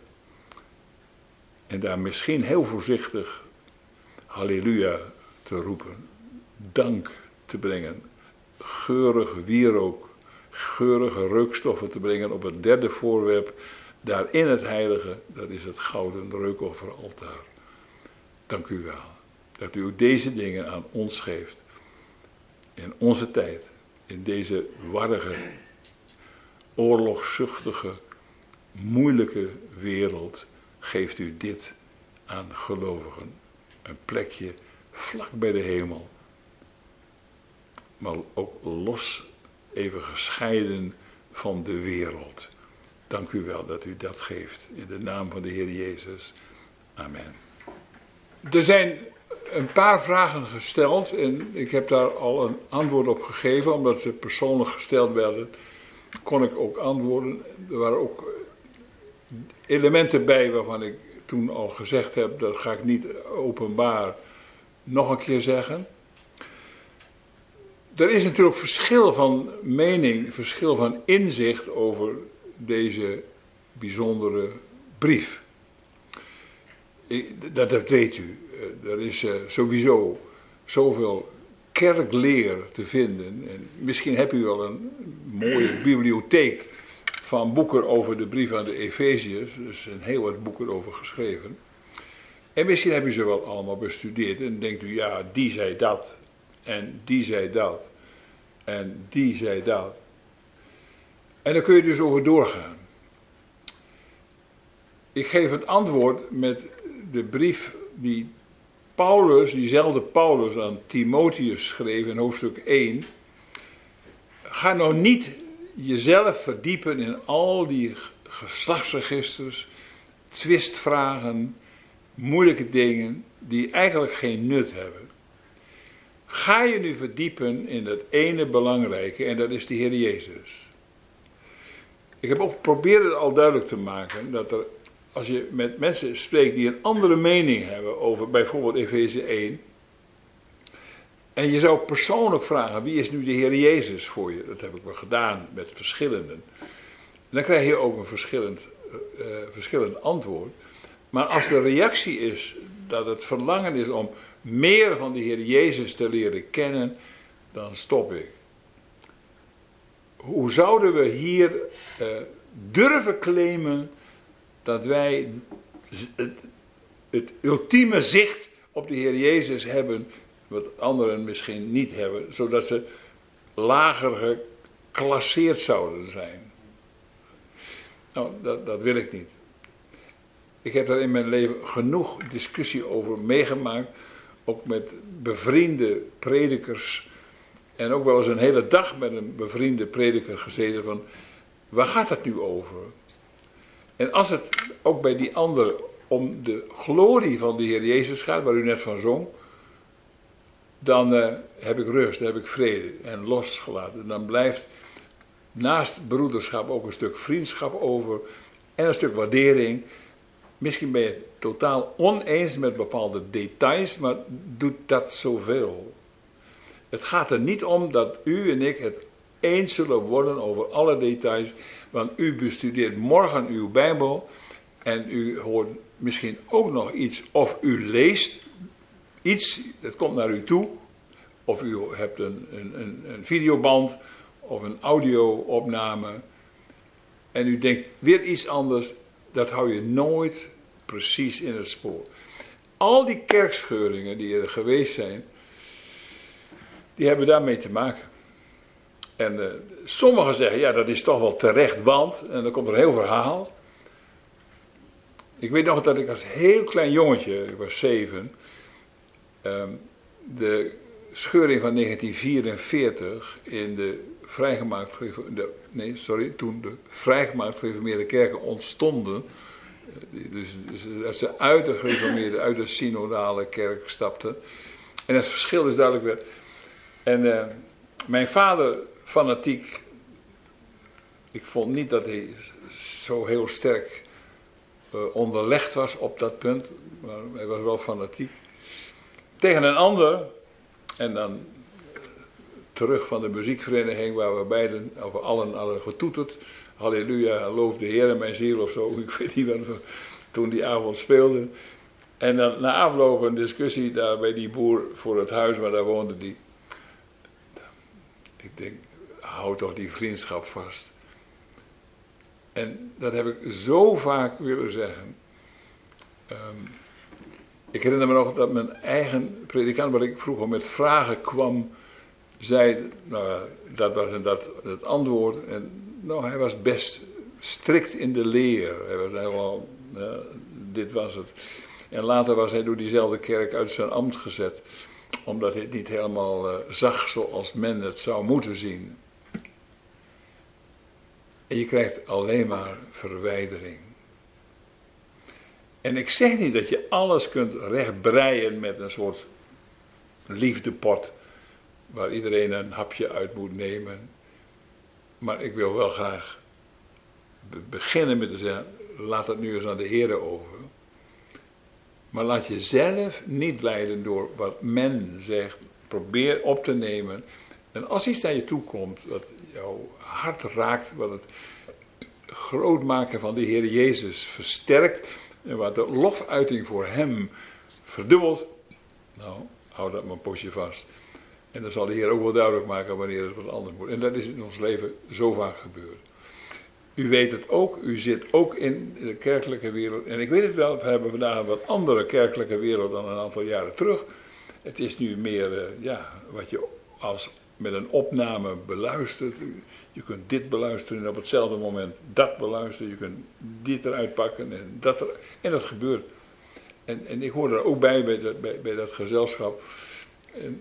En daar misschien heel voorzichtig halleluja te roepen, dank te brengen, geurige wierook, geurige reukstoffen te brengen op het derde voorwerp, daar in het heilige, dat is het gouden reukofferaltaar. Dank u wel, dat u deze dingen aan ons geeft, in onze tijd, in deze warrige, oorlogszuchtige, moeilijke wereld, geeft u dit aan gelovigen. Een plekje vlak bij de hemel. Maar ook los, even gescheiden van de wereld. Dank u wel dat u dat geeft. In de naam van de Heer Jezus. Amen. Er zijn een paar vragen gesteld. En ik heb daar al een antwoord op gegeven. Omdat ze persoonlijk gesteld werden. Kon ik ook antwoorden. Er waren ook elementen bij waarvan ik toen al gezegd heb, dat ga ik niet openbaar nog een keer zeggen. Er is natuurlijk verschil van mening, verschil van inzicht over deze bijzondere brief. Dat weet u. Er is sowieso zoveel kerkleer te vinden. En misschien hebt u wel een mooie bibliotheek van boeken over de brief aan de Efeziërs. Er zijn heel wat boeken over geschreven. En misschien heb je ze wel allemaal bestudeerd. En denkt u, ja, die zei dat. En die zei dat. En die zei dat. En daar kun je dus over doorgaan. Ik geef het antwoord met de brief die Paulus, diezelfde Paulus aan Timotheus schreef in hoofdstuk 1. Ga nou niet jezelf verdiepen in al die geslachtsregisters, twistvragen, moeilijke dingen die eigenlijk geen nut hebben. Ga je nu verdiepen in dat ene belangrijke en dat is de Heer Jezus. Ik heb ook geprobeerd het al duidelijk te maken dat er, als je met mensen spreekt die een andere mening hebben over bijvoorbeeld Efeze 1. En je zou persoonlijk vragen, wie is nu de Heer Jezus voor je? Dat heb ik wel gedaan met verschillenden. Dan krijg je ook een verschillend antwoord. Maar als de reactie is dat het verlangen is om meer van de Heer Jezus te leren kennen, dan stop ik. Hoe zouden we hier durven claimen dat wij het ultieme zicht op de Heer Jezus hebben, wat anderen misschien niet hebben, zodat ze lager geclasseerd zouden zijn. Nou, dat wil ik niet. Ik heb daar in mijn leven genoeg discussie over meegemaakt, ook met bevriende predikers en ook wel eens een hele dag met een bevriende prediker gezeten van, waar gaat het nu over? En als het ook bij die anderen om de glorie van de Heer Jezus gaat, waar u net van zong, dan heb ik rust, dan heb ik vrede en losgelaten. Dan blijft naast broederschap ook een stuk vriendschap over en een stuk waardering. Misschien ben je het totaal oneens met bepaalde details, maar doet dat zoveel. Het gaat er niet om dat u en ik het eens zullen worden over alle details, want u bestudeert morgen uw Bijbel en u hoort misschien ook nog iets, of u leest iets, het komt naar u toe, of u hebt een videoband of een audio-opname en u denkt weer iets anders, dat hou je nooit precies in het spoor. Al die kerkscheuringen die er geweest zijn, die hebben daarmee te maken. En sommigen zeggen, ja, dat is toch wel terecht, want, en dan komt er een heel verhaal. Ik weet nog dat ik als heel klein jongetje, ik was 7, de scheuring van 1944 in toen de vrijgemaakt gereformeerde kerken ontstonden, dus dat ze uit de gereformeerde, uit de synodale kerk stapten. En het verschil is duidelijk weer. En mijn vader, fanatiek, ik vond niet dat hij zo heel sterk onderlegd was op dat punt, maar hij was wel fanatiek. Tegen een ander, en dan terug van de muziekvereniging waar we beiden, of allen hadden getoeterd, halleluja, loof de Heer mijn ziel of zo, ik weet niet wat we toen die avond speelden. En dan na afloop een discussie daar bij die boer voor het huis waar daar woonde die. Ik denk, hou toch die vriendschap vast. En dat heb ik zo vaak willen zeggen. Ik herinner me nog dat mijn eigen predikant, waar ik vroeger met vragen kwam, zei, nou, dat was en dat het antwoord. En nou, hij was best strikt in de leer. Hij was helemaal, dit was het. En later was hij door diezelfde kerk uit zijn ambt gezet, omdat hij het niet helemaal zag zoals men het zou moeten zien. En je krijgt alleen maar verwijdering. En ik zeg niet dat je alles kunt rechtbreien met een soort liefdepot, waar iedereen een hapje uit moet nemen. Maar ik wil wel graag beginnen met te zeggen, laat het nu eens aan de Heer over. Maar laat jezelf niet leiden door wat men zegt. Probeer op te nemen. En als iets naar je toe komt, wat jouw hart raakt, wat het groot maken van de Heer Jezus versterkt, en wat de lofuiting voor hem verdubbelt, nou, hou dat maar een poosje vast. En dan zal de Heer ook wel duidelijk maken wanneer het wat anders moet. En dat is in ons leven zo vaak gebeurd. U weet het ook, u zit ook in de kerkelijke wereld. En ik weet het wel, we hebben vandaag een wat andere kerkelijke wereld dan een aantal jaren terug. Het is nu meer wat je als met een opname beluistert. Je kunt dit beluisteren en op hetzelfde moment dat beluisteren. Je kunt dit eruit pakken en dat er. En dat gebeurt. En ik hoor er ook bij dat gezelschap. En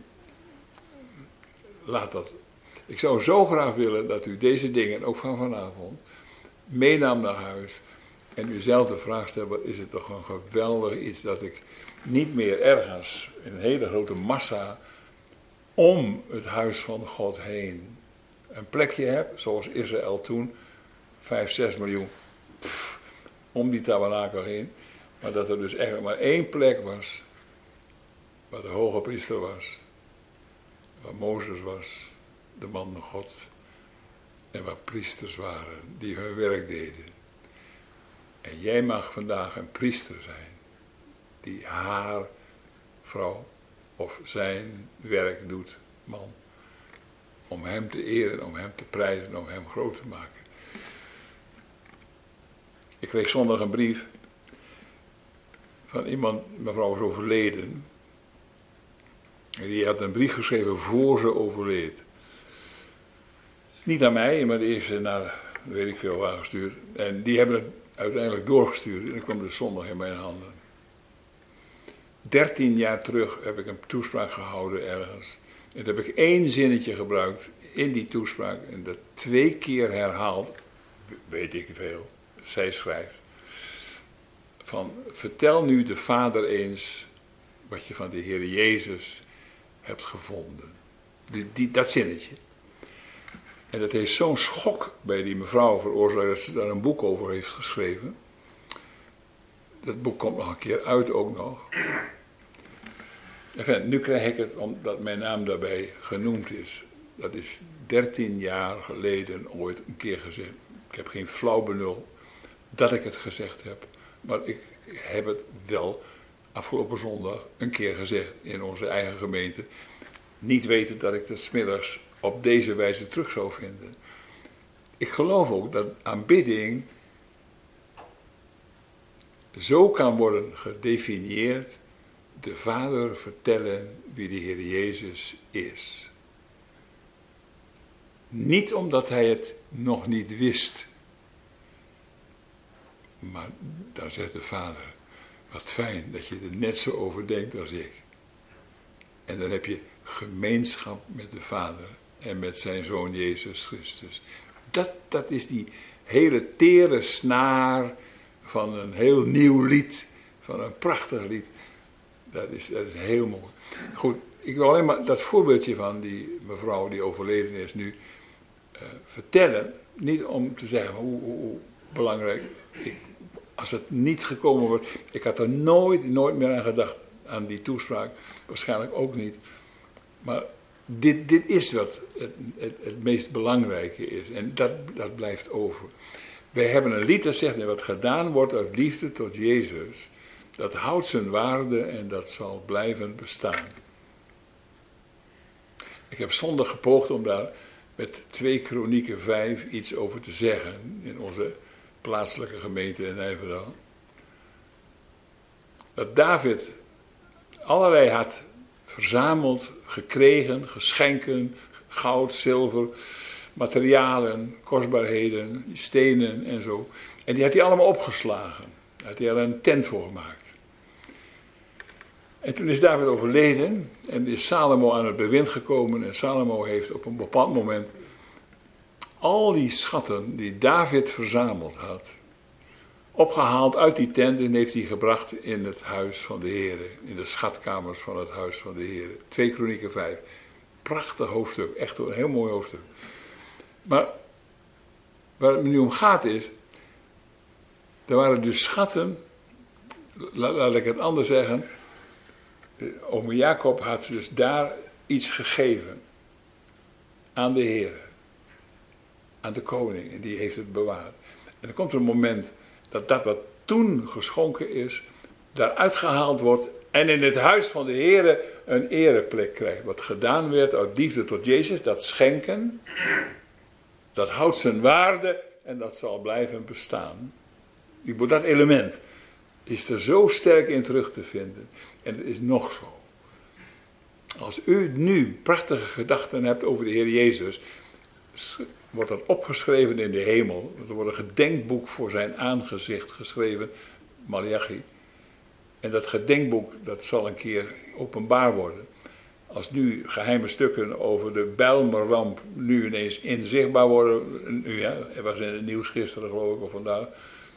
laat dat. Ik zou zo graag willen dat u deze dingen, ook van vanavond, meenam naar huis. En u zelf de vraag stelt, wat is het toch een geweldig iets dat ik niet meer ergens in een hele grote massa om het huis van God heen een plekje heb, zoals Israël toen, 5, 6 miljoen, om die tabernakel heen. Maar dat er dus echt maar één plek was, waar de hoge priester was, waar Mozes was, de man van God, en waar priesters waren die hun werk deden. En jij mag vandaag een priester zijn, die haar vrouw of zijn werk doet, man, om hem te eren, om hem te prijzen, om hem groot te maken. Ik kreeg zondag een brief van iemand, mevrouw is overleden, en die had een brief geschreven voor ze overleed. Niet aan mij, maar die heeft ze naar, weet ik veel waar gestuurd. En die hebben het uiteindelijk doorgestuurd en dat kwam dus zondag in mijn handen. 13 jaar terug heb ik een toespraak gehouden ergens. En toen heb ik 1 zinnetje gebruikt in die toespraak en dat 2 keer herhaald, weet ik veel, zij schrijft. Van, vertel nu de Vader eens wat je van de Heer Jezus hebt gevonden. Dat zinnetje. En dat heeft zo'n schok bij die mevrouw veroorzaakt dat ze daar een boek over heeft geschreven. Dat boek komt nog een keer uit ook nog. Enfin, nu krijg ik het omdat mijn naam daarbij genoemd is. Dat is 13 jaar geleden ooit een keer gezegd. Ik heb geen flauw benul dat ik het gezegd heb. Maar ik heb het wel afgelopen zondag een keer gezegd in onze eigen gemeente. Niet weten dat ik het 's middags op deze wijze terug zou vinden. Ik geloof ook dat aanbidding zo kan worden gedefinieerd, de Vader vertellen wie de Heer Jezus is. Niet omdat hij het nog niet wist, maar dan zegt de Vader, wat fijn dat je er net zo over denkt als ik. En dan heb je gemeenschap met de Vader en met zijn Zoon Jezus Christus. Dat is die hele tere snaar van een heel nieuw lied, van een prachtig lied. Dat is heel mooi. Goed, ik wil alleen maar dat voorbeeldje van die mevrouw die overleden is nu vertellen. Niet om te zeggen hoe belangrijk, als het niet gekomen wordt. Ik had er nooit meer aan gedacht, aan die toespraak. Waarschijnlijk ook niet. Maar dit is wat het meest belangrijke is. En dat blijft over. Wij hebben een lied dat zegt, wat gedaan wordt uit liefde tot Jezus, dat houdt zijn waarde en dat zal blijven bestaan. Ik heb zondag gepoogd om daar met 2 Kronieken 5 iets over te zeggen in onze plaatselijke gemeente in Nijverdal. Dat David allerlei had verzameld, gekregen, geschenken, goud, zilver, materialen, kostbaarheden, stenen en zo. En die had hij allemaal opgeslagen. Daar had hij er een tent voor gemaakt. En toen is David overleden en is Salomo aan het bewind gekomen. En Salomo heeft op een bepaald moment al die schatten die David verzameld had, opgehaald uit die tent en heeft hij gebracht in het huis van de Heer. In de schatkamers van het huis van de Heer. 2 Kronieken 5. Prachtig hoofdstuk, echt een heel mooi hoofdstuk. Maar waar het me nu om gaat is, er waren dus schatten, laat ik het anders zeggen. Oom Jacob had dus daar iets gegeven aan de Heer, aan de koning, en die heeft het bewaard. En dan komt er een moment dat wat toen geschonken is, daaruit gehaald wordt en in het huis van de Heer een ereplek krijgt. Wat gedaan werd uit liefde tot Jezus, dat schenken, dat houdt zijn waarde en dat zal blijven bestaan. Dat element is er zo sterk in terug te vinden. En het is nog zo. Als u nu prachtige gedachten hebt over de Heer Jezus, wordt dat opgeschreven in de hemel. Er wordt een gedenkboek voor zijn aangezicht geschreven, Maleachi. En dat gedenkboek, dat zal een keer openbaar worden. Als nu geheime stukken over de Bijlmerramp nu ineens inzichtbaar worden. Nu, ja, er was in het nieuws gisteren, geloof ik, of vandaag.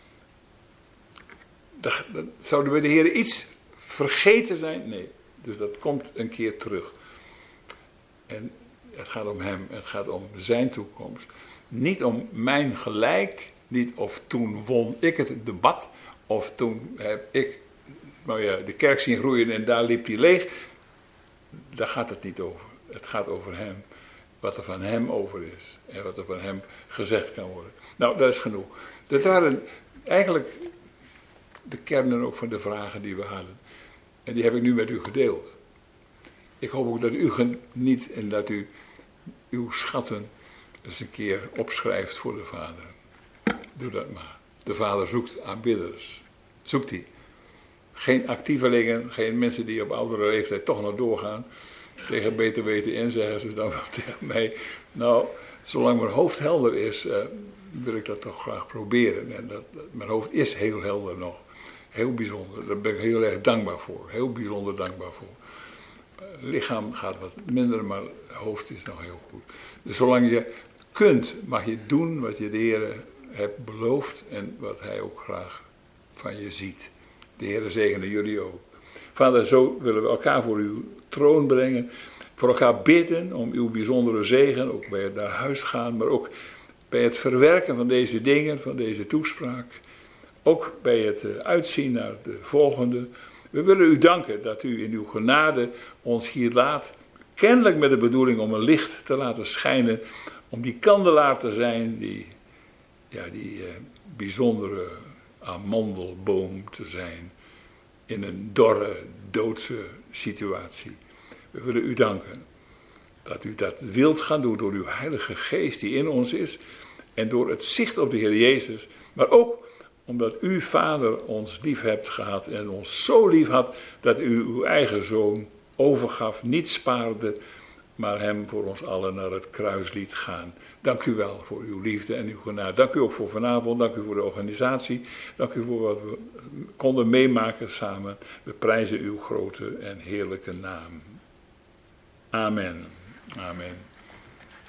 Zouden we de Heer iets vergeten zijn? Nee. Dus dat komt een keer terug. En het gaat om hem, het gaat om zijn toekomst. Niet om mijn gelijk, niet of toen won ik het debat, of toen heb ik de kerk zien groeien en daar liep hij leeg. Daar gaat het niet over. Het gaat over hem. Wat er van hem over is. En wat er van hem gezegd kan worden. Nou, dat is genoeg. Dat waren eigenlijk de kernen ook van de vragen die we hadden. En die heb ik nu met u gedeeld. Ik hoop ook dat u geniet en dat u uw schatten eens een keer opschrijft voor de Vader. Doe dat maar. De Vader zoekt aanbidders. Zoekt die. Geen actievelingen, geen mensen die op oudere leeftijd toch nog doorgaan. Tegen beter weten in zeggen ze dan wel tegen mij. Nou, zolang mijn hoofd helder is, wil ik dat toch graag proberen. En mijn hoofd is heel helder nog. Heel bijzonder. Daar ben ik heel erg dankbaar voor. Heel bijzonder dankbaar voor. Lichaam gaat wat minder, maar hoofd is nog heel goed. Dus zolang je kunt, mag je doen wat je de Heer hebt beloofd en wat Hij ook graag van je ziet. De Heer zegene jullie ook. Vader, zo willen we elkaar voor uw troon brengen. Voor elkaar bidden om uw bijzondere zegen. Ook bij het naar huis gaan, maar ook bij het verwerken van deze dingen, van deze toespraak. Ook bij het uitzien naar de volgende. We willen u danken dat u in uw genade ons hier laat. Kennelijk met de bedoeling om een licht te laten schijnen. Om die kandelaar te zijn, die bijzondere amandelboom te zijn. In een dorre, doodse situatie. We willen u danken dat u dat wilt gaan doen door uw Heilige Geest die in ons is. En door het zicht op de Heer Jezus. Maar ook omdat u, Vader, ons lief hebt gehad en ons zo lief had dat u uw eigen Zoon overgaf, niet spaarde, maar hem voor ons allen naar het kruis liet gaan. Dank u wel voor uw liefde en uw genade. Dank u ook voor vanavond, dank u voor de organisatie, dank u voor wat we konden meemaken samen. We prijzen uw grote en heerlijke naam. Amen. Amen.